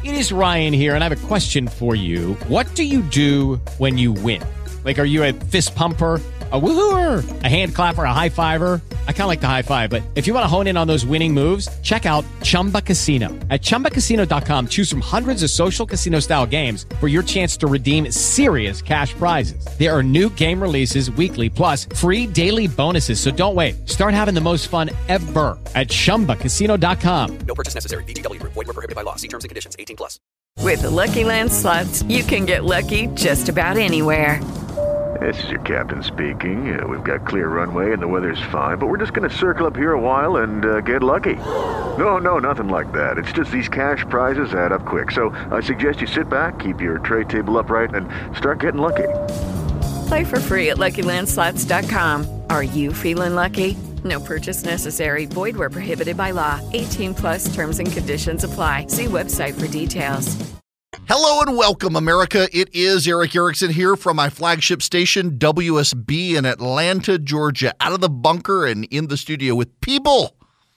It is Ryan here, and I have a question for you. What do you do when you win? Like, are you a fist pumper, a woohooer, a hand clapper, a high fiver? I kind of like the high five, but if you want to hone in on those winning moves, check out Chumba Casino. At ChumbaCasino.com, choose from hundreds of social casino-style games for your chance to redeem serious cash prizes. There are new game releases weekly, plus free daily bonuses. So don't wait. Start having the most fun ever at ChumbaCasino.com. No purchase necessary. VGW Group. Void where prohibited by law. See terms and conditions. 18+. With the Lucky Land Slots, you can get lucky just about anywhere. This is your captain speaking. We've got clear runway and the weather's fine, but we're just going to circle up here a while and get lucky. No, nothing like that. It's just these cash prizes add up quick. So I suggest you sit back, keep your tray table upright, and start getting lucky. Play for free at LuckyLandSlots.com. Are you feeling lucky? No purchase necessary. Void where prohibited by law. 18+ terms and conditions apply. See website for details. Hello and welcome, America. It is Erick Erickson here from my flagship station, WSB in Atlanta, Georgia, out of the bunker and in the studio with people.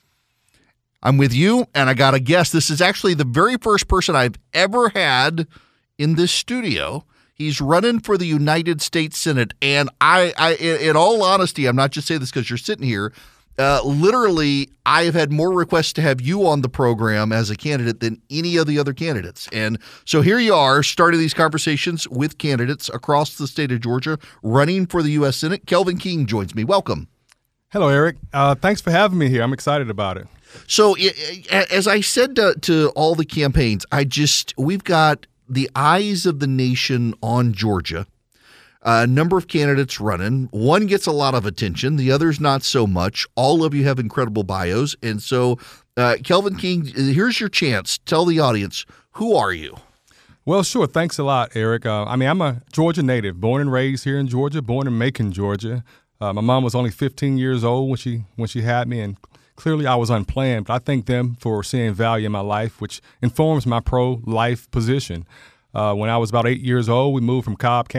I'm with you, and I got a guest. This is actually the very first person I've ever had in this studio. He's running for the United States Senate, and I in all honesty, I'm not just saying this because you're sitting here. Literally, I have had more requests to have you on the program as a candidate than any of the other candidates. And so here you are, starting these conversations with candidates across the state of Georgia, running for the U.S. Senate. Kelvin King joins me. Welcome. Hello, Eric. Thanks for having me here. I'm excited about it. So as I said to all the campaigns, we've got the eyes of the nation on Georgia. A number of candidates running. One gets a lot of attention. The others not so much. All of you have incredible bios. And so, Kelvin King, here's your chance. Tell the audience, who are you? Well, sure. Thanks a lot, Eric. I'm a Georgia native, born and raised here in Georgia, born in Macon, Georgia. My mom was only 15 years old when she had me, and clearly I was unplanned. But I thank them for seeing value in my life, which informs my pro-life position. When I was about 8 years old, we moved from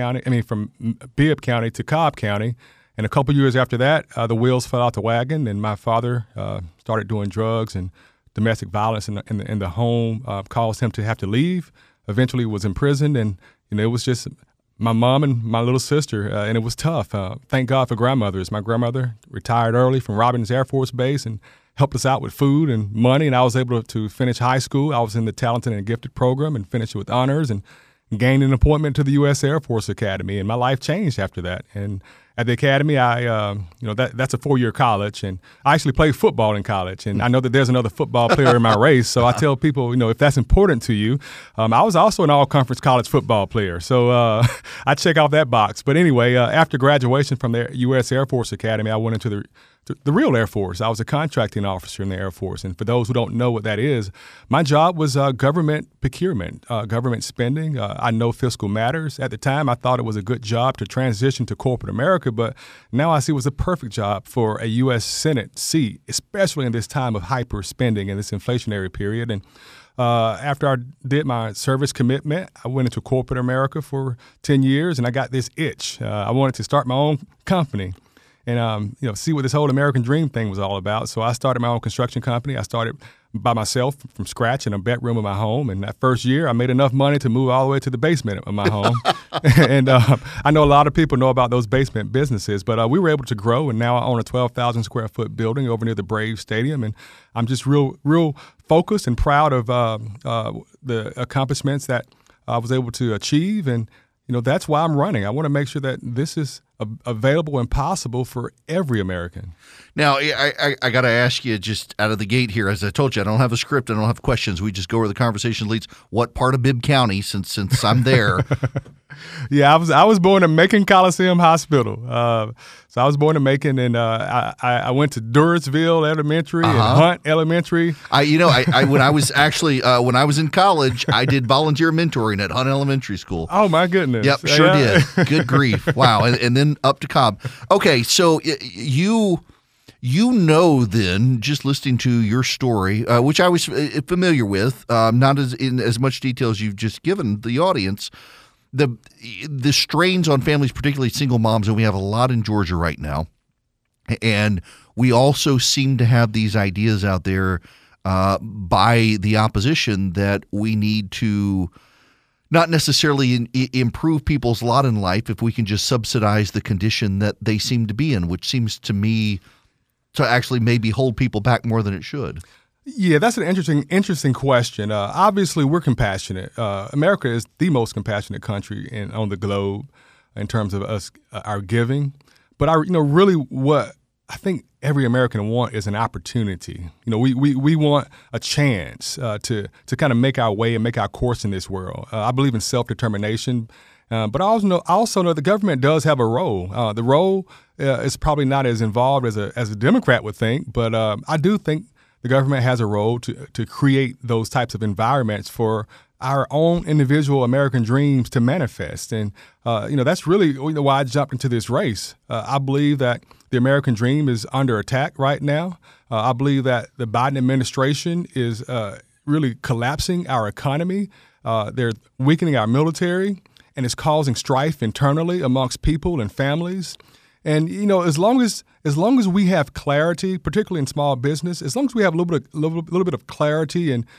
Bibb County to Cobb County. And a couple years after that, the wheels fell out the wagon, and my father started doing drugs and domestic violence in the home, caused him to have to leave. Eventually was imprisoned, and it was just my mom and my little sister, and it was tough. Thank God for grandmothers. My grandmother retired early from Robins Air Force Base and helped us out with food and money, and I was able to finish high school. I was in the Talented and Gifted program and finished with honors and gained an appointment to the U.S. Air Force Academy, and my life changed after that. And at the academy, that's a 4-year college, and I actually played football in college. And I know that there's another football player in my race, so I tell people, if that's important to you. I was also an all-conference college football player, so I check off that box. But anyway, after graduation from the U.S. Air Force Academy, I went into the real Air Force. I was a contracting officer in the Air Force. And for those who don't know what that is, my job was government procurement, government spending. I know fiscal matters. At the time, I thought it was a good job to transition to corporate America, but now I see it was a perfect job for a U.S. Senate seat, especially in this time of hyper spending in this inflationary period. And after I did my service commitment, I went into corporate America for 10 years, and I got this itch. I wanted to start my own company and see what this whole American dream thing was all about. So I started my own construction company. I started by myself from scratch in a bedroom of my home. And that first year, I made enough money to move all the way to the basement of my home. And I know a lot of people know about those basement businesses, but we were able to grow. And now I own a 12,000 square foot building over near the Braves Stadium. And I'm just real focused and proud of the accomplishments that I was able to achieve. And that's why I'm running. I want to make sure that this is available and possible for every American. Now, I got to ask you just out of the gate here. As I told you, I don't have a script. I don't have questions. We just go where the conversation leads. What part of Bibb County, since I'm there? Yeah, I was born in Macon Coliseum Hospital. So I was born in Macon, and I went to Durisville Elementary and Hunt Elementary. When I was in college, I did volunteer mentoring at Hunt Elementary School. Oh my goodness! Yep, sure did. Good grief! Wow, and then up to Cobb. Okay, so you then, just listening to your story, which I was familiar with, not in as much detail as you've just given the audience. The strains on families, particularly single moms, and we have a lot in Georgia right now. And we also seem to have these ideas out there by the opposition that we need to not necessarily improve people's lot in life if we can just subsidize the condition that they seem to be in, which seems to me to actually maybe hold people back more than it should. Yeah, that's an interesting question. Obviously, we're compassionate. America is the most compassionate country on the globe in terms of us, our giving. But really what I think every American wants is an opportunity. We want a chance to kind of make our way and make our course in this world. I believe in self-determination, but I also know the government does have a role. The role is probably not as involved as a Democrat would think, but I do think the government has a role to create those types of environments for our own individual American dreams to manifest. And, that's really why I jumped into this race. I believe that the American dream is under attack right now. I believe that the Biden administration is really collapsing our economy. They're weakening our military, and it's causing strife internally amongst people and families. And as long as we have clarity, particularly in small business, as long as we have a little bit of clarity and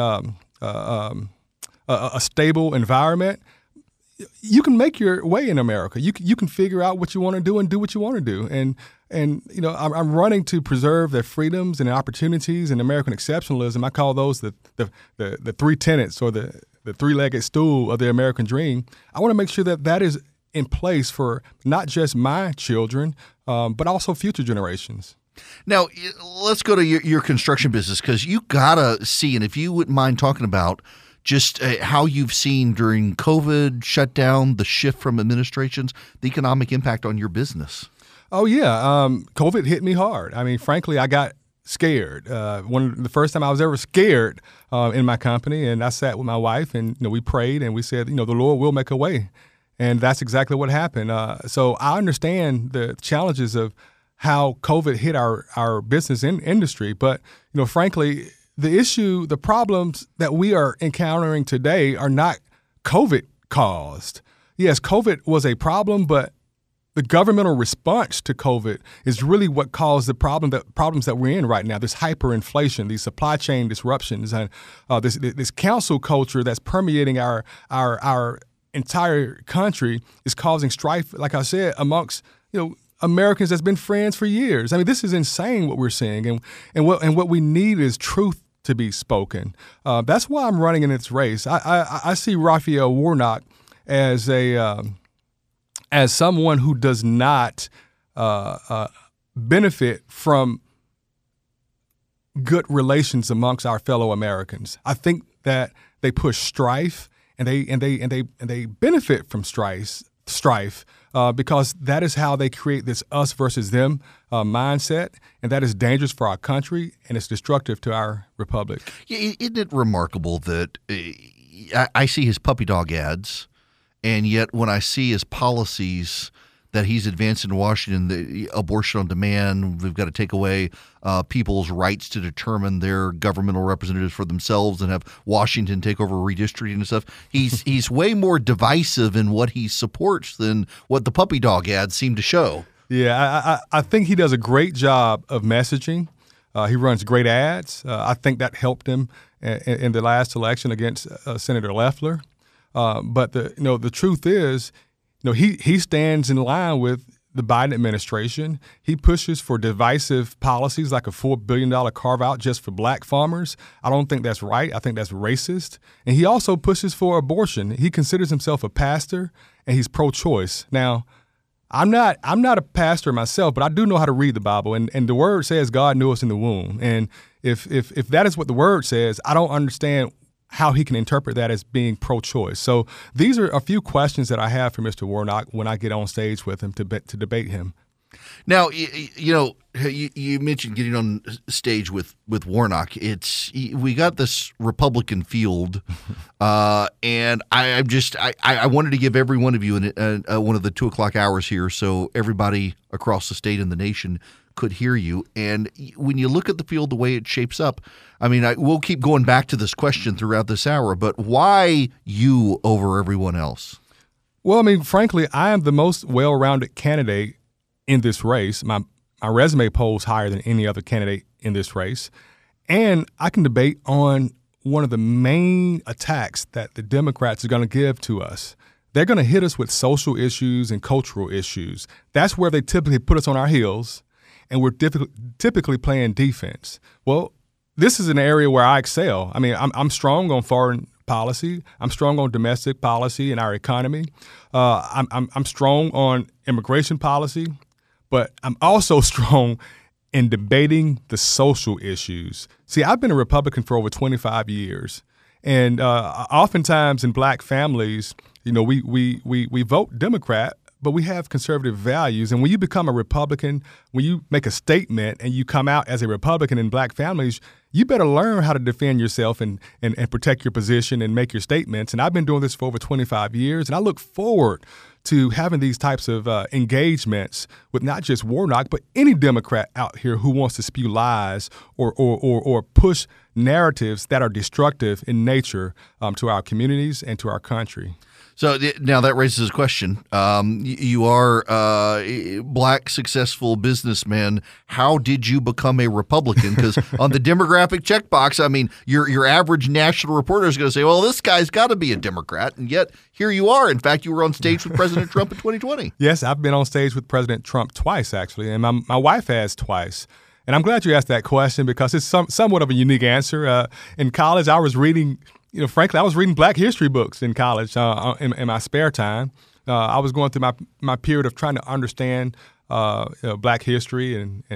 a stable environment, you can make your way in America. You can figure out what you want to do and do what you want to do. And I'm running to preserve the freedoms and opportunities and American exceptionalism. I call those the three tenets or the three-legged stool of the American dream. I want to make sure that is in place for not just my children, but also future generations. Now, let's go to your construction business, because you got to see, and if you wouldn't mind talking about just how you've seen during COVID shutdown, the shift from administrations, the economic impact on your business. Oh, yeah. COVID hit me hard. I mean, frankly, I got scared. The first time I was ever scared in my company, and I sat with my wife and we prayed and we said, the Lord will make a way. And that's exactly what happened. So I understand the challenges of how COVID hit our business industry. But, frankly, the problems that we are encountering today are not COVID caused. Yes, COVID was a problem, but the governmental response to COVID is really what caused the problems that we're in right now. This hyperinflation, these supply chain disruptions, and this council culture that's permeating our entire country is causing strife, like I said, amongst Americans that's been friends for years. I mean, this is insane what we're seeing, and what we need is truth to be spoken. That's why I'm running in this race. I see Raphael Warnock as someone who does not benefit from good relations amongst our fellow Americans. I think that they push strife, and they benefit from strife because that is how they create this us versus them mindset, and that is dangerous for our country, and it's destructive to our republic. Yeah, isn't it remarkable that I see his puppy dog ads, and yet when I see his policies that he's advanced in Washington, the abortion on demand, we've got to take away people's rights to determine their governmental representatives for themselves and have Washington take over redistricting and stuff. He's way more divisive in what he supports than what the puppy dog ads seem to show. Yeah, I think he does a great job of messaging. He runs great ads. I think that helped him in the last election against Senator Loeffler. But the truth is, he stands in line with the Biden administration. He pushes for divisive policies like a $4 billion carve-out just for black farmers. I don't think that's right. I think that's racist. And he also pushes for abortion. He considers himself a pastor, and he's pro-choice. Now, I'm not a pastor myself, but I do know how to read the Bible, and the Word says God knew us in the womb. And if that is what the Word says, I don't understand how he can interpret that as being pro-choice. So these are a few questions that I have for Mr. Warnock when I get on stage with him to debate him. Now, you mentioned getting on stage with Warnock. We got this Republican field, and I wanted to give every one of you one of the 2:00 hours here, so everybody across the state and the nation could hear you. And when you look at the field the way it shapes up, I mean, we'll keep going back to this question throughout this hour, but why you over everyone else? Well, I mean, frankly, I am the most well-rounded candidate in this race. My resume polls higher than any other candidate in this race. And I can debate on one of the main attacks that the Democrats are going to give to us. They're going to hit us with social issues and cultural issues. That's where they typically put us on our heels, and we're typically playing defense. Well, this is an area where I excel. I mean, I'm strong on foreign policy. I'm strong on domestic policy and our economy. I'm strong on immigration policy, but I'm also strong in debating the social issues. See, I've been a Republican for over 25 years, and oftentimes in black families, you know, we vote Democrat, but we have conservative values. And when you become a Republican, when you make a statement and you come out as a Republican in black families, you better learn how to defend yourself and protect your position and make your statements. And I've been doing this for over 25 years, and I look forward to having these types of engagements with not just Warnock, but any Democrat out here who wants to spew lies or push narratives that are destructive in nature to our communities and to our country. So now that raises a question. You are a black successful businessman. How did you become a Republican? Because on the demographic checkbox, I mean, your average national reporter is going to say, well, this guy's got to be a Democrat. And yet here you are. In fact, you were on stage with President Trump in 2020. Yes, I've been on stage with President Trump twice, actually. And my wife has twice. And I'm glad you asked that question because it's somewhat of a unique answer. In college, I was reading frankly, I was reading Black history books in college in my spare time. I was going through my period of trying to understand Black history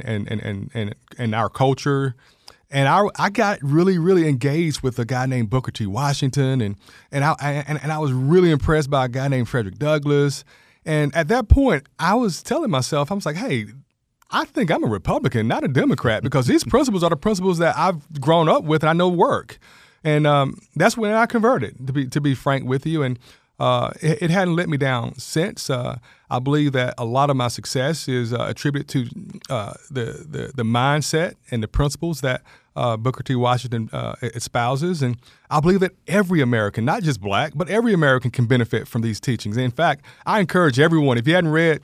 and our culture. And I got really, really engaged with a guy named Booker T. Washington, and I was really impressed by a guy named Frederick Douglass. And at that point, I was telling myself, I was like, hey, I think I'm a Republican, not a Democrat, because these principles are the principles that I've grown up with and I know work. And that's when I converted, to be frank with you. And it hadn't let me down since. I believe that a lot of my success is attributed to the mindset and the principles that Booker T. Washington espouses. And I believe that every American, not just black, but every American can benefit from these teachings. And in fact, I encourage everyone, if you hadn't read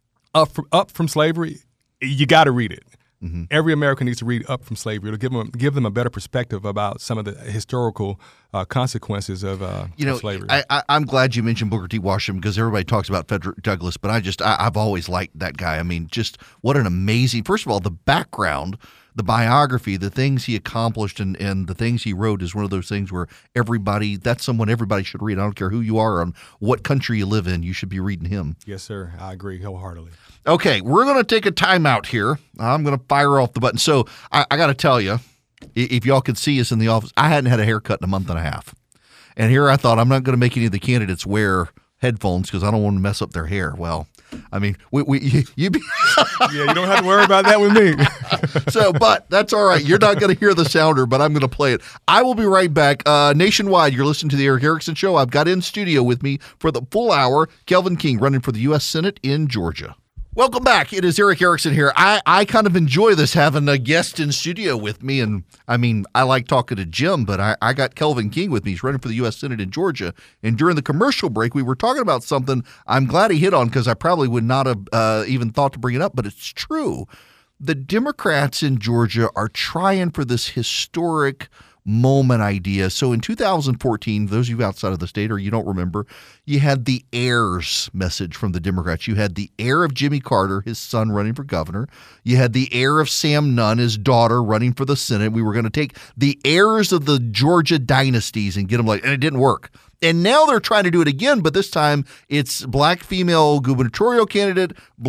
Up from Slavery, you got to read it. Mm-hmm. Every American needs to read Up from Slavery. It'll give them a better perspective about some of the historical consequences of slavery. I'm glad you mentioned Booker T. Washington because everybody talks about Frederick Douglass, but I've always liked that guy. I mean, just what an amazing, first of all, the background, the biography, the things he accomplished and the things he wrote is one of those things where that's someone everybody should read. I don't care who you are or what country you live in, you should be reading him. Yes, sir. I agree wholeheartedly. Okay, we're going to take a timeout here. I'm going to fire off the button. So I got to tell you, if y'all could see us in the office, I hadn't had a haircut in a month and a half. And here I thought I'm not going to make any of the candidates wear headphones because I don't want to mess up their hair. Well, I mean, you yeah, you don't have to worry about that with me. But that's all right. You're not going to hear the sounder, but I'm going to play it. I will be right back. Nationwide, you're listening to the Erick Erickson Show. I've got in studio with me for the full hour, Kelvin King, running for the U.S. Senate in Georgia. Welcome back. It is Erick Erickson here. I kind of enjoy this, having a guest in studio with me. And I mean, I like talking to Jim, but I got Kelvin King with me. He's running for the U.S. Senate in Georgia. And during the commercial break, we were talking about something I'm glad he hit on because I probably would not have even thought to bring it up, but it's true. The Democrats in Georgia are trying for this historic moment idea. So in 2014, those of you outside of the state or you don't remember, you had the heirs message from the Democrats. You had the heir of Jimmy Carter, his son, running for governor. You had the heir of Sam Nunn, his daughter, running for the Senate. We were going to take the heirs of the Georgia dynasties and get them and it didn't work. And now they're trying to do it again, but this time it's black female gubernatorial candidate,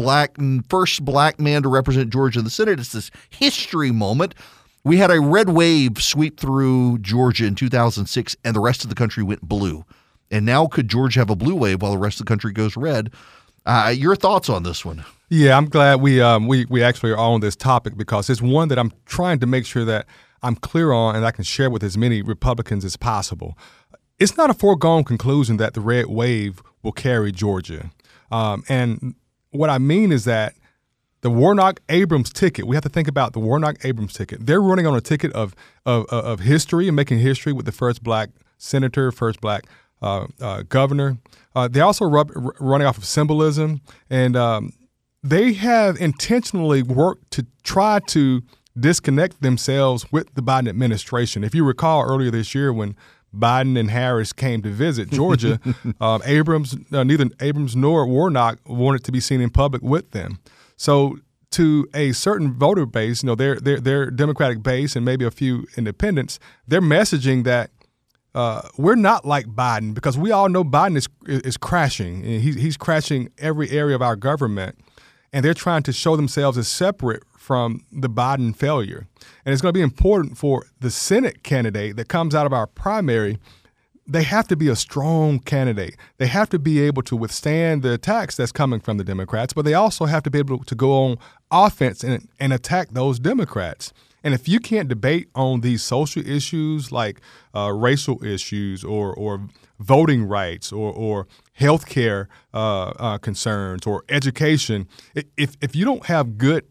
first black man to represent Georgia in the Senate. It's this history moment. We had a red wave sweep through Georgia in 2006, and the rest of the country went blue. And now could Georgia have a blue wave while the rest of the country goes red? Your thoughts on this one? Yeah, I'm glad we actually are on this topic because it's one that I'm trying to make sure that I'm clear on and I can share with as many Republicans as possible. It's not a foregone conclusion that the red wave will carry Georgia. And what I mean is that the Warnock-Abrams ticket, we have to think about the Warnock-Abrams ticket. They're running on a ticket of history and making history with the first black senator, first black governor. They're also running off of symbolism, and they have intentionally worked to try to disconnect themselves with the Biden administration. If you recall earlier this year when Biden and Harris came to visit Georgia, neither Abrams nor Warnock wanted to be seen in public with them. So to a certain voter base, their Democratic base and maybe a few independents, they're messaging that we're not like Biden, because we all know Biden is crashing. He's crashing every area of our government, and they're trying to show themselves as separate from the Biden failure. And it's going to be important for the Senate candidate that comes out of our primary. They have to be a strong candidate. They have to be able to withstand the attacks that's coming from the Democrats, but they also have to be able to go on offense and attack those Democrats. And if you can't debate on these social issues like racial issues or voting rights or health care concerns or education, if you don't have good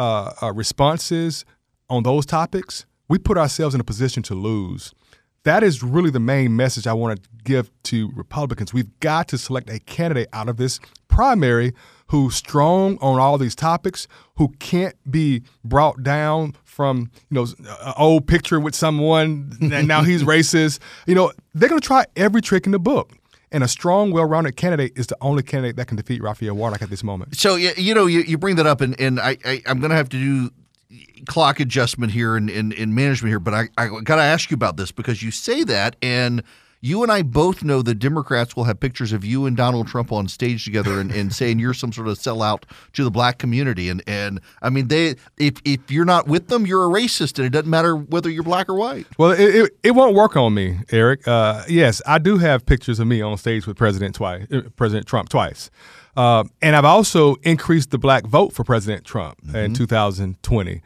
responses on those topics, we put ourselves in a position to lose. That is really the main message I want to give to Republicans. We've got to select a candidate out of this primary who's strong on all these topics, who can't be brought down from, an old picture with someone and now he's racist. They're going to try every trick in the book. And a strong, well-rounded candidate is the only candidate that can defeat Raphael Warnock at this moment. So, you bring that up, and I'm going to have to do clock adjustment here and management here, but I got to ask you about this, because you say that, and you and I both know that Democrats will have pictures of you and Donald Trump on stage together and saying you're some sort of sellout to the black community. And I mean, if you're not with them, you're a racist, and it doesn't matter whether you're black or white. Well, it won't work on me, Eric. Yes, I do have pictures of me on stage with President Trump twice. And I've also increased the black vote for President Trump in 2020.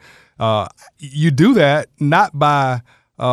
You do that not by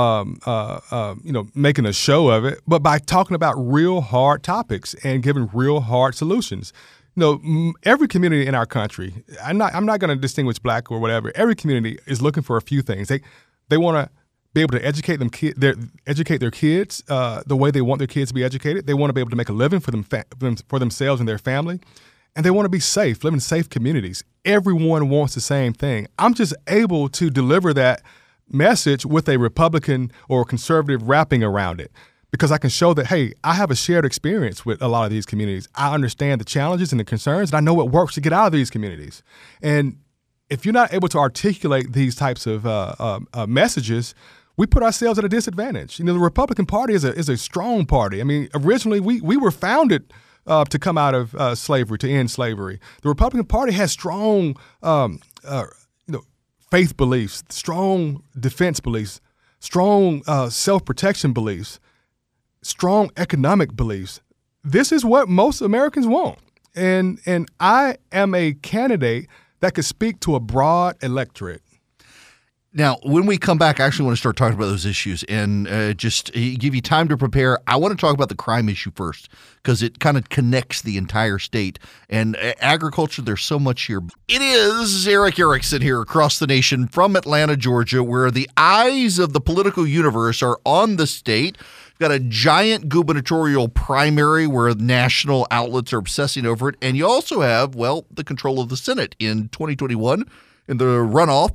making a show of it, but by talking about real hard topics and giving real hard solutions. Every community in our country, I'm not going to distinguish black or whatever. Every community is looking for a few things. They want to be able to educate their kids the way they want their kids to be educated. They want to be able to make a living for themselves and their family. And they want to be safe, live in safe communities. Everyone wants the same thing. I'm just able to deliver that message with a Republican or conservative wrapping around it, because I can show that, hey, I have a shared experience with a lot of these communities. I understand the challenges and the concerns, and I know what works to get out of these communities. And if you're not able to articulate these types of messages, we put ourselves at a disadvantage. The Republican Party is a strong party. I mean, originally we were founded to come out of slavery, to end slavery. The Republican Party has strong faith beliefs, strong defense beliefs, strong self-protection beliefs, strong economic beliefs. This is what most Americans want. And I am a candidate that could speak to a broad electorate. Now, when we come back, I actually want to start talking about those issues and just give you time to prepare. I want to talk about the crime issue first, because it kind of connects the entire state. And agriculture, there's so much here. It is Erick Erickson here across the nation from Atlanta, Georgia, where the eyes of the political universe are on the state. We've got a giant gubernatorial primary where national outlets are obsessing over it. And you also have, the control of the Senate in 2021. In the runoff,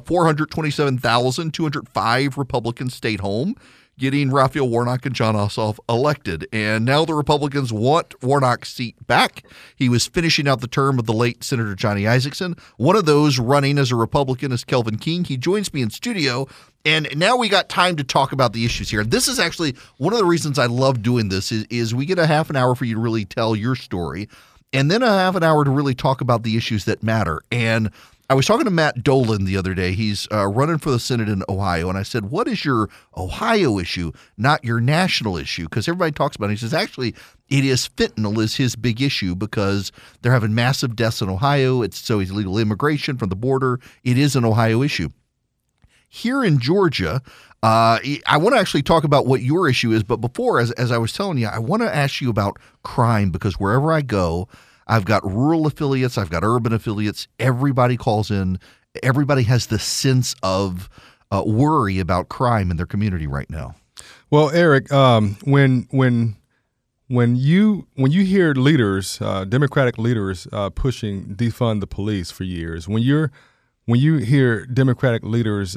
427,205 Republicans stayed home, getting Raphael Warnock and Jon Ossoff elected. And now the Republicans want Warnock's seat back. He was finishing out the term of the late Senator Johnny Isakson. One of those running as a Republican is Kelvin King. He joins me in studio. And now we got time to talk about the issues here. This is actually one of the reasons I love doing this is we get a half an hour for you to really tell your story, and then a half an hour to really talk about the issues that matter. And I was talking to Matt Dolan the other day. He's running for the Senate in Ohio. And I said, what is your Ohio issue, not your national issue? Because everybody talks about it. He says, actually, it is fentanyl is his big issue, because they're having massive deaths in Ohio. It's illegal immigration from the border. It is an Ohio issue. Here in Georgia, I want to actually talk about what your issue is. But before, as I was telling you, I want to ask you about crime, because wherever I go, I've got rural affiliates, I've got urban affiliates. Everybody calls in. Everybody has this sense of worry about crime in their community right now. Well, Eric, when you hear leaders, Democratic leaders, pushing defund the police for years, when when you hear Democratic leaders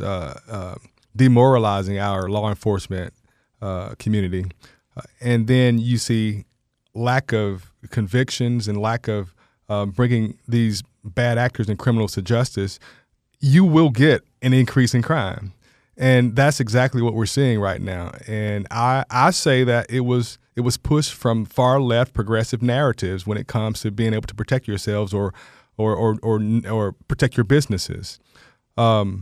demoralizing our law enforcement community, and then you see lack of convictions and lack of bringing these bad actors and criminals to justice, you will get an increase in crime. And that's exactly what we're seeing right now. And I say that it was pushed from far left progressive narratives when it comes to being able to protect yourselves or protect your businesses. No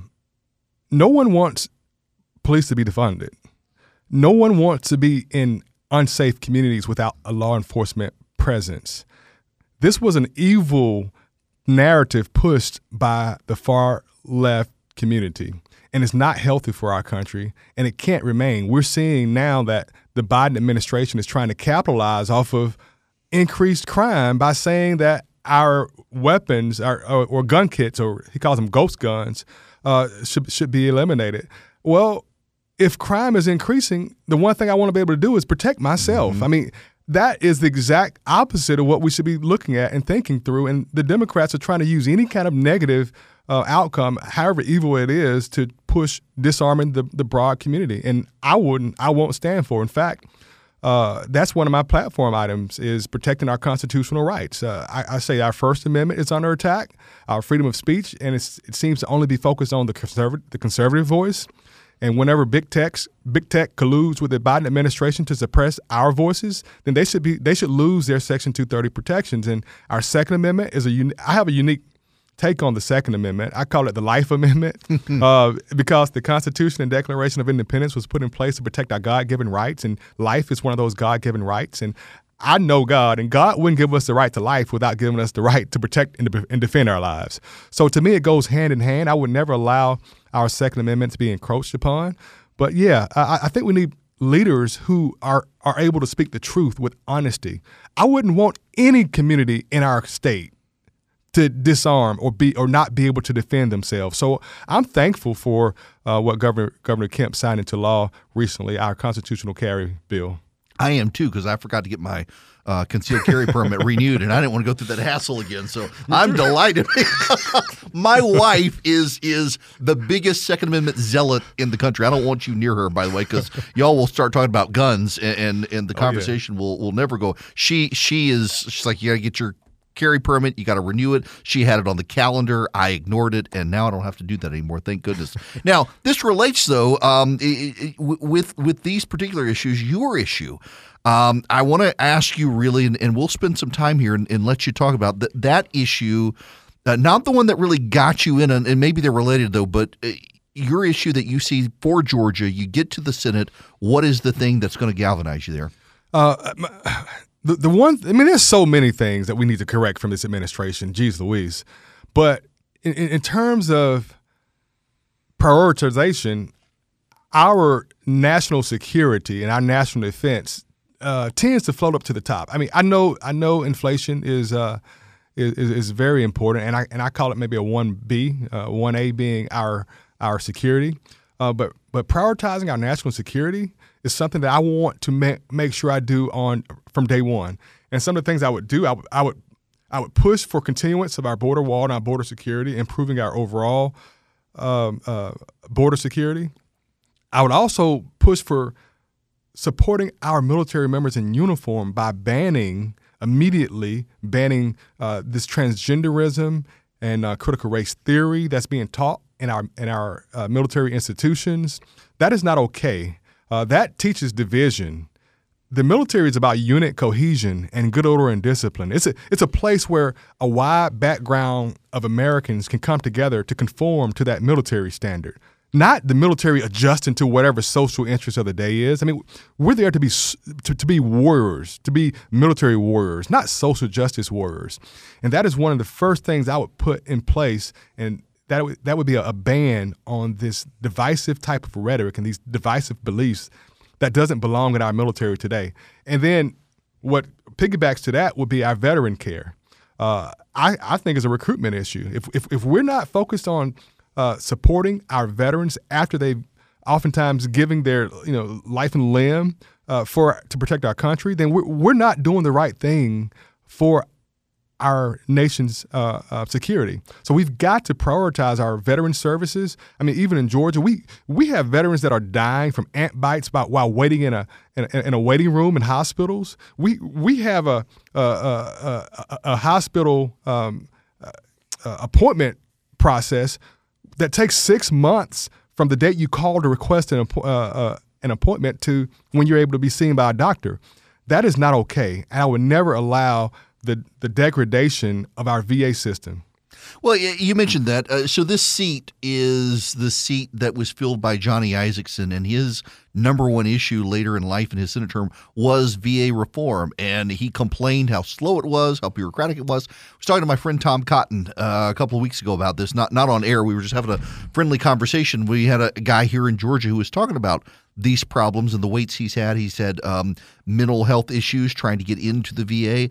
one wants police to be defunded. No one wants to be in unsafe communities without a law enforcement presence. This was an evil narrative pushed by the far left community, and it's not healthy for our country, and it can't remain. We're seeing now that the Biden administration is trying to capitalize off of increased crime by saying that our weapons or gun kits, or he calls them ghost guns, should be eliminated. Well, if crime is increasing, the one thing I want to be able to do is protect myself. I mean, that is the exact opposite of what we should be looking at and thinking through. And the Democrats are trying to use any kind of negative outcome, however evil it is, to push disarming the broad community. And I won't stand for. In fact, that's one of my platform items is protecting our constitutional rights. I say our First Amendment is under attack, our freedom of speech, and it seems to only be focused on the conservative voice. And whenever big tech colludes with the Biden administration to suppress our voices, then they should lose their Section 230 protections. And our Second Amendment is I have a unique take on the Second Amendment. I call it the Life Amendment because the Constitution and Declaration of Independence was put in place to protect our God-given rights, and life is one of those God-given rights. And I know God, and God wouldn't give us the right to life without giving us the right to protect and defend our lives. So to me, it goes hand in hand. I would never allow our Second Amendment to be encroached upon. But yeah, I think we need leaders who are able to speak the truth with honesty. I wouldn't want any community in our state to disarm or not be able to defend themselves. So I'm thankful for what Governor Kemp signed into law recently, our constitutional carry bill. I am too, because I forgot to get my concealed carry permit renewed, and I didn't want to go through that hassle again. So I'm delighted. My wife is the biggest Second Amendment zealot in the country. I don't want you near her, by the way, because y'all will start talking about guns, and the conversation will never go. She's like, you got to get your carry permit, you got to renew it. She had it on the calendar. I ignored it, and now I don't have to do that anymore. Thank goodness. Now, this relates, though, with these particular issues, your issue. I want to ask you really, and we'll spend some time here and let you talk about that issue, not the one that really got you in, and maybe they're related, though, but your issue that you see for Georgia, you get to the Senate, what is the thing that's going to galvanize you there? The one, I mean, there's so many things that we need to correct from this administration. Geez Louise. But in terms of prioritization, our national security and our national defense tends to float up to the top. I mean, I know inflation is very important, and I call it maybe a 1B, 1A being our security. But prioritizing our national security is something that I want to make sure I do from day one. And some of the things I would do, I would push for continuance of our border wall and our border security, improving our overall border security. I would also push for supporting our military members in uniform by immediately banning this transgenderism and critical race theory that's being taught in our military institutions. That is not okay. That teaches division. The military is about unit cohesion and good order and discipline. It's a place where a wide background of Americans can come together to conform to that military standard, not the military adjusting to whatever social interest of the day is. I mean, we're there to be warriors, to be military warriors, not social justice warriors. And that is one of the first things I would put in place, and that would be a ban on this divisive type of rhetoric and these divisive beliefs that doesn't belong in our military today. And then what piggybacks to that would be our veteran care. I think is a recruitment issue. If we're not focused on supporting our veterans after they've oftentimes giving their life and limb to protect our country, then we're not doing the right thing for our nation's security. So we've got to prioritize our veteran services. I mean, even in Georgia, we have veterans that are dying from ant bites while waiting in a waiting room in hospitals. We have a hospital appointment process that takes 6 months from the date you call to request an appointment to when you're able to be seen by a doctor. That is not okay. And I would never allow the degradation of our VA system. Well, you mentioned that. So this seat is the seat that was filled by Johnny Isakson, and his number one issue later in life in his Senate term was VA reform. And he complained how slow it was, how bureaucratic it was. I was talking to my friend Tom Cotton a couple of weeks ago about this, not on air. We were just having a friendly conversation. We had a guy here in Georgia who was talking about these problems and the waits he's had. He's had mental health issues trying to get into the VA.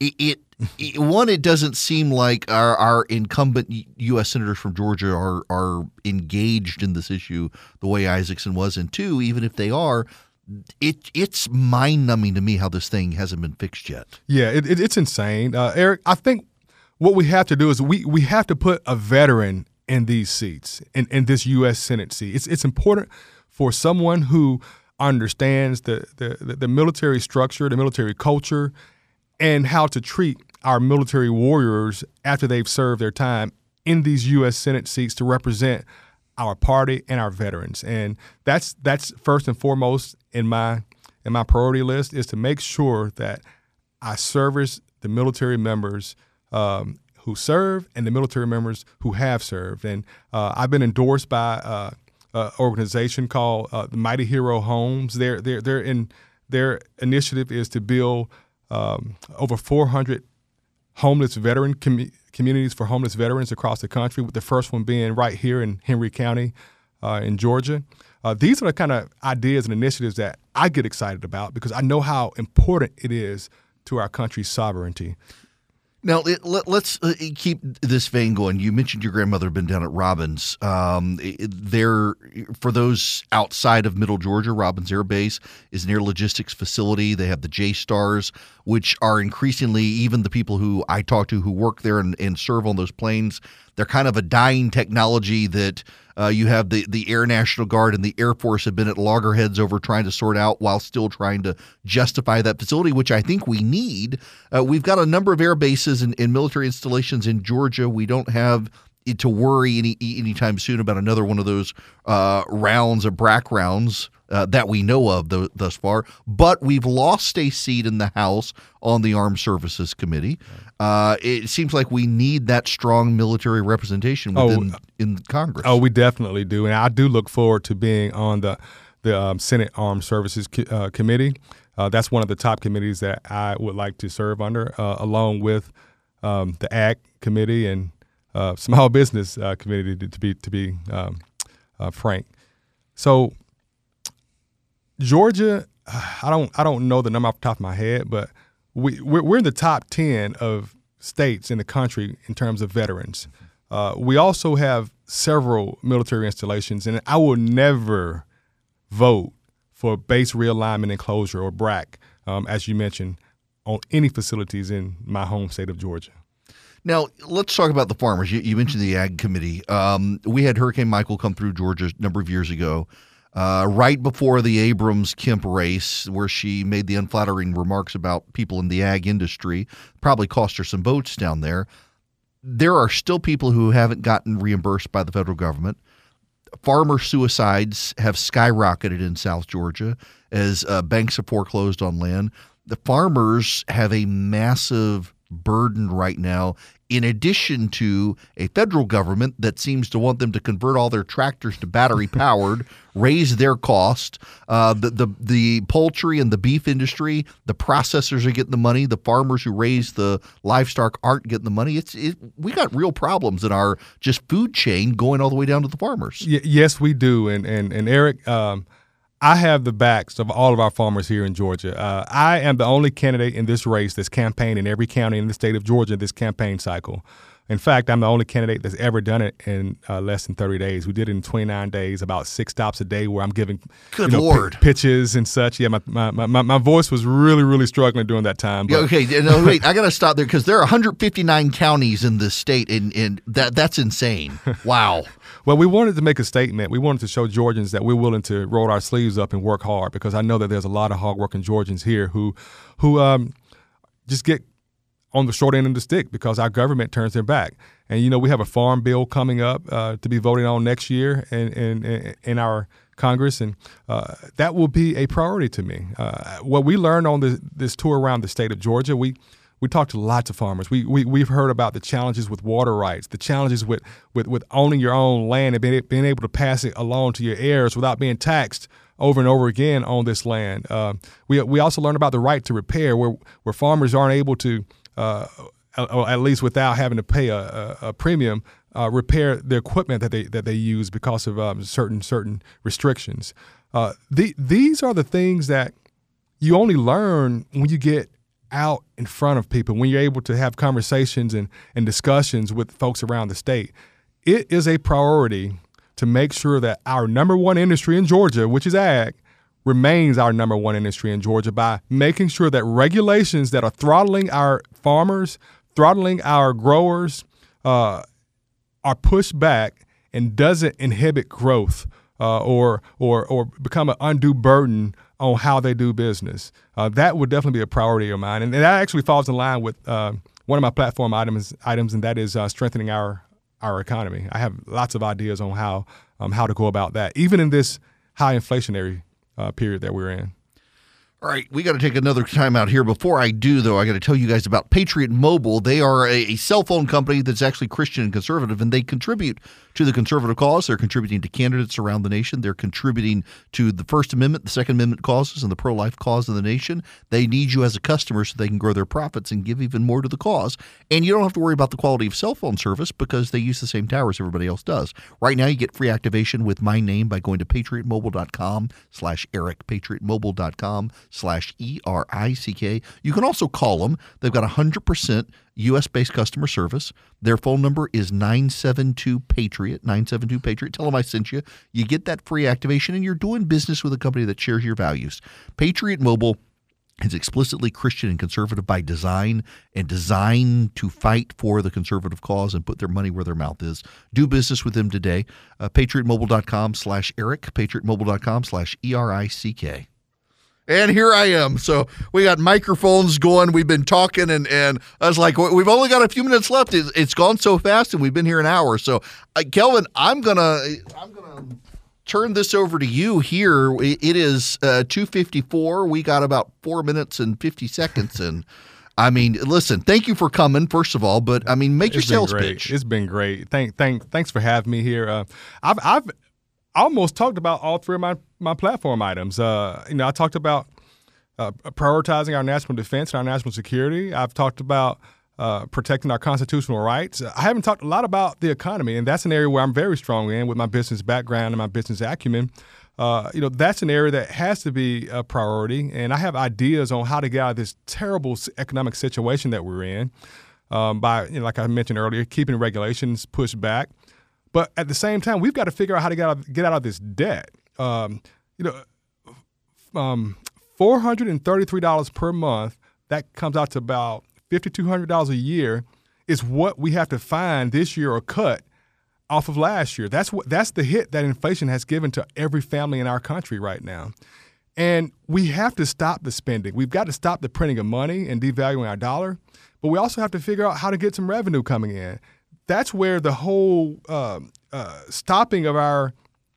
It doesn't seem like our incumbent U.S. senators from Georgia are engaged in this issue the way Isakson was. And two, even if they are, it's mind-numbing to me how this thing hasn't been fixed yet. Yeah, it's insane. Eric, I think what we have to do is we have to put a veteran in these seats, in this U.S. Senate seat. It's important for someone who understands the military structure, the military culture, and how to treat our military warriors after they've served their time in these U.S. Senate seats to represent our party and our veterans. And that's first and foremost in my priority list, is to make sure that I service the military members who serve and the military members who have served. And I've been endorsed by an organization called the Mighty Hero Homes. Their initiative is to build over 400 homeless veteran communities for homeless veterans across the country, with the first one being right here in Henry County in Georgia. These are the kind of ideas and initiatives that I get excited about because I know how important it is to our country's sovereignty. Now, let's keep this vein going. You mentioned your grandmother had been down at Robins. There, for those outside of Middle Georgia, Robins Air Base is an air logistics facility. They have the J-Stars, which are increasingly, even the people who I talk to who work there and serve on those planes, they're kind of a dying technology that you have the Air National Guard and the Air Force have been at loggerheads over trying to sort out while still trying to justify that facility, which I think we need. We've got a number of air bases and military installations in Georgia. We don't have to worry anytime soon about another one of those rounds of BRAC rounds that we know of thus far. But we've lost a seat in the House on the Armed Services Committee. It seems like we need that strong military representation in Congress. Oh, we definitely do. And I do look forward to being on the Senate Armed Services Committee. That's one of the top committees that I would like to serve under, along with the Ag Committee and Small Business Committee, to be frank. So Georgia, I don't know the number off the top of my head, but we're in the top 10 of states in the country in terms of veterans. We also have several military installations, and I will never vote for base realignment and closure, or BRAC, as you mentioned, on any facilities in my home state of Georgia. Now, let's talk about the farmers. You mentioned the Ag Committee. We had Hurricane Michael come through Georgia a number of years ago, right before the Abrams-Kemp race, where she made the unflattering remarks about people in the ag industry. Probably cost her some votes down there. There are still people who haven't gotten reimbursed by the federal government. Farmer suicides have skyrocketed in South Georgia as banks have foreclosed on land. The farmers have a massive burden right now, in addition to a federal government that seems to want them to convert all their tractors to battery powered, raise their cost. The poultry and the beef industry, the processors are getting the money. The farmers who raise the livestock aren't getting the money. We got real problems in our just food chain going all the way down to the farmers. Yes, we do. And Eric, I have the backs of all of our farmers here in Georgia. I am the only candidate in this race that's campaigned in every county in the state of Georgia this campaign cycle. In fact, I'm the only candidate that's ever done it in less than 30 days. We did it in 29 days, about 6 stops a day where I'm giving Lord. pitches and such. Yeah, my voice was really, really struggling during that time. But. Okay, no, wait, I got to stop there because there are 159 counties in this state, and that's insane. Wow. Well, we wanted to make a statement. We wanted to show Georgians that we're willing to roll our sleeves up and work hard, because I know that there's a lot of hardworking Georgians here who just get on the short end of the stick because our government turns their back. And, we have a farm bill coming up to be voted on next year in our Congress, and that will be a priority to me. What we learned on this tour around the state of Georgia, we talked to lots of farmers. We've heard about the challenges with water rights, the challenges with owning your own land and being able to pass it along to your heirs without being taxed over and over again on this land. We also learned about the right to repair, where farmers aren't able to, or at least without having to pay a premium, repair the equipment that they use because of certain restrictions. These are the things that you only learn when you get out in front of people, when you're able to have conversations and discussions with folks around the state. It is a priority to make sure that our number one industry in Georgia, which is ag, remains our number one industry in Georgia by making sure that regulations that are throttling our farmers, throttling our growers, are pushed back and doesn't inhibit growth or become an undue burden on how they do business. That would definitely be a priority of mine, and that actually falls in line with one of my platform items, and that is strengthening our economy. I have lots of ideas on how to go about that, even in this high inflationary period that we're in. All right, we got to take another time out here. Before I do, though, I got to tell you guys about Patriot Mobile. They are a cell phone company that's actually Christian and conservative, and they contribute to the conservative cause. They're contributing to candidates around the nation. They're contributing to the First Amendment, the Second Amendment causes, and the pro-life cause of the nation. They need you as a customer so they can grow their profits and give even more to the cause. And you don't have to worry about the quality of cell phone service because they use the same towers everybody else does. Right now, you get free activation with my name by going to patriotmobile.com/Eric, patriotmobile.com/ERICK. You can also call them. They've got 100% U.S.-based customer service. Their phone number is 972-PATRIOT, 972-PATRIOT. Tell them I sent you. You get that free activation, and you're doing business with a company that shares your values. Patriot Mobile is explicitly Christian and conservative by design and designed to fight for the conservative cause and put their money where their mouth is. Do business with them today. patriotmobile.com/Eric, patriotmobile.com/ERICK. And here I am. So we got microphones going. We've been talking, and I was like, we've only got a few minutes left. It's gone so fast, and we've been here an hour. So, Kelvin, I'm gonna turn this over to you here. It is 2:54. We got about 4 minutes and 50 seconds, and I mean, listen. Thank you for coming, first of all. But I mean, make your sales pitch. It's been great. Thanks for having me here. I've almost talked about all three of my platform items. I talked about prioritizing our national defense and our national security. I've talked about protecting our constitutional rights. I haven't talked a lot about the economy, and that's an area where I'm very strong in with my business background and my business acumen. That's an area that has to be a priority, and I have ideas on how to get out of this terrible economic situation that we're in by, like I mentioned earlier, keeping regulations pushed back. But at the same time, we've got to figure out how to get out of this debt. $433 per month, that comes out to about $5,200 a year, is what we have to find this year or cut off of last year. That's the hit that inflation has given to every family in our country right now. And we have to stop the spending. We've got to stop the printing of money and devaluing our dollar. But we also have to figure out how to get some revenue coming in. That's where the whole stopping of our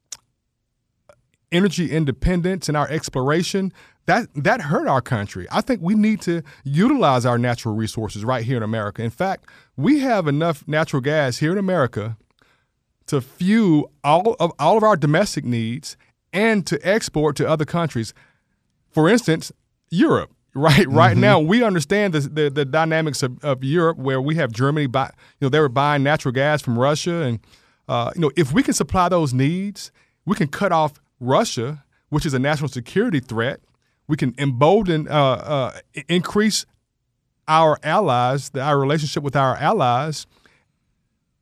energy independence and our exploration, that hurt our country. I think we need to utilize our natural resources right here in America. In fact, we have enough natural gas here in America to fuel all of our domestic needs and to export to other countries. For instance, Europe. Right now, we understand the dynamics of Europe, where we have Germany they were buying natural gas from Russia, and if we can supply those needs, we can cut off Russia, which is a national security threat. We can embolden, increase our allies, our relationship with our allies,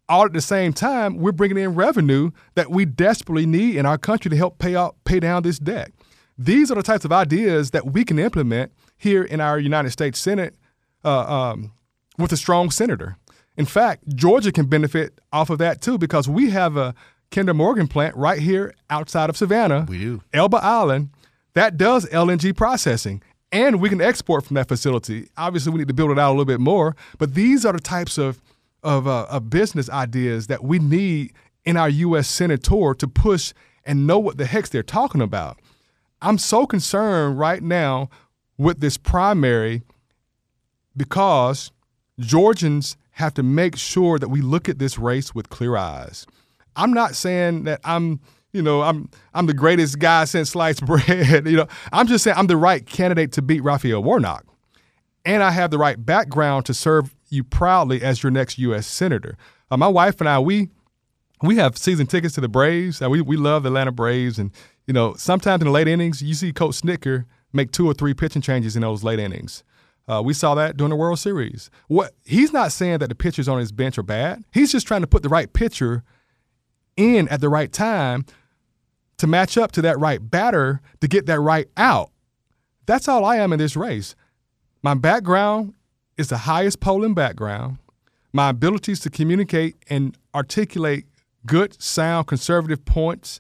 all at the same time, we're bringing in revenue that we desperately need in our country to help pay down this debt. These are the types of ideas that we can implement here in our United States Senate with a strong senator. In fact, Georgia can benefit off of that too, because we have a Kinder Morgan plant right here outside of Savannah. We do. Elba Island, that does LNG processing, and we can export from that facility. Obviously, we need to build it out a little bit more, but these are the types of business ideas that we need in our U.S. senator to push and know what the heck they're talking about. I'm so concerned right now with this primary because Georgians have to make sure that we look at this race with clear eyes. I'm not saying that I'm the greatest guy since sliced bread. I'm just saying I'm the right candidate to beat Raphael Warnock. And I have the right background to serve you proudly as your next U.S. senator. My wife and I, we have season tickets to the Braves. We love the Atlanta Braves. And, sometimes in the late innings, you see Coach Snicker make 2 or 3 pitching changes in those late innings. We saw that during the World Series. He's not saying that the pitchers on his bench are bad. He's just trying to put the right pitcher in at the right time to match up to that right batter to get that right out. That's all I am in this race. My background is the highest polling background. My abilities to communicate and articulate good, sound, conservative points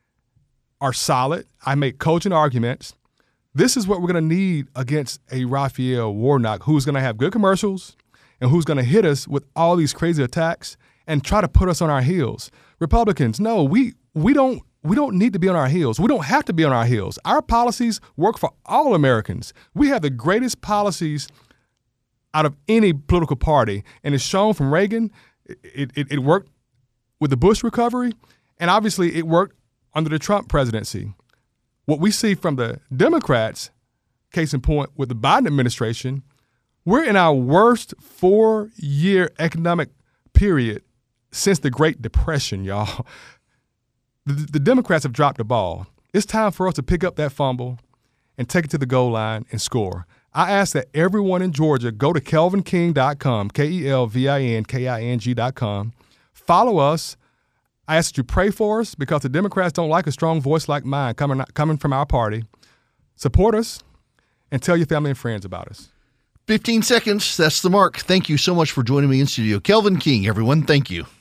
are solid. I make cogent arguments. This is what we're going to need against a Raphael Warnock who's going to have good commercials and who's going to hit us with all these crazy attacks and try to put us on our heels. Republicans, no, we don't need to be on our heels. We don't have to be on our heels. Our policies work for all Americans. We have the greatest policies out of any political party, and it's shown from Reagan. It worked with the Bush recovery, and obviously it worked under the Trump presidency. What we see from the Democrats, case in point with the Biden administration, we're in our worst 4-year economic period since the Great Depression, y'all. The Democrats have dropped the ball. It's time for us to pick up that fumble and take it to the goal line and score. I ask that everyone in Georgia go to kelvinking.com, KELVINKING.com. Follow us. I ask that you pray for us because the Democrats don't like a strong voice like mine coming from our party. Support us and tell your family and friends about us. 15 seconds. That's the mark. Thank you so much for joining me in studio. Kelvin King, everyone. Thank you.